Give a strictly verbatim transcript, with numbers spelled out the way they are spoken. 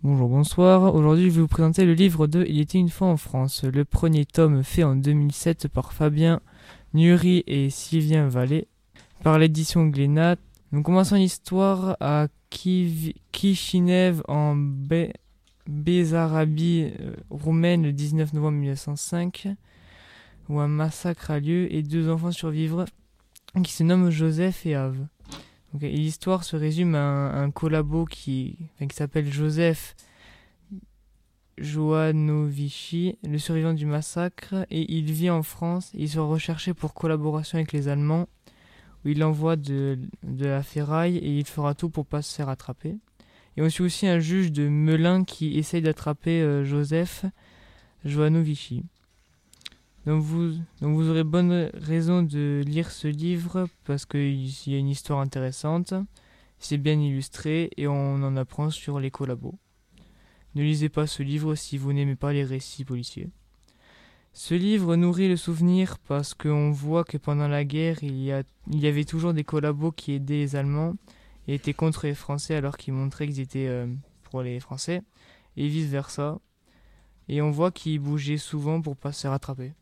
Bonjour, bonsoir. Aujourd'hui, je vais vous présenter le livre de Il était une fois en France, le premier tome fait en deux mille sept par Fabien Nury et Sylvain Vallée, par l'édition Glénat. Nous commençons l'histoire à Kiv- Kishinev en Bé- Bessarabie euh, roumaine le dix-neuf novembre mille neuf cent cinq, où un massacre a lieu et deux enfants survivent qui se nomment Joseph et Ave. Donc, et l'histoire se résume à un, un collabo qui, enfin, qui s'appelle Joseph Joanovici, le survivant du massacre, et il vit en France. Il sera recherché pour collaboration avec les Allemands, où il envoie de, de la ferraille et il fera tout pour pas se faire attraper. Et on suit aussi un juge de Melun qui essaye d'attraper euh, Joseph Joanovici. Donc vous, donc vous aurez bonne raison de lire ce livre parce qu'il y a une histoire intéressante, c'est bien illustré et on en apprend sur les collabos. Ne lisez pas ce livre si vous n'aimez pas les récits policiers. Ce livre nourrit le souvenir parce qu'on voit que pendant la guerre, il y, a, il y avait toujours des collabos qui aidaient les Allemands et étaient contre les Français alors qu'ils montraient qu'ils étaient euh, pour les Français, et vice versa. Et on voit qu'ils bougeaient souvent pour pas se faire attraper.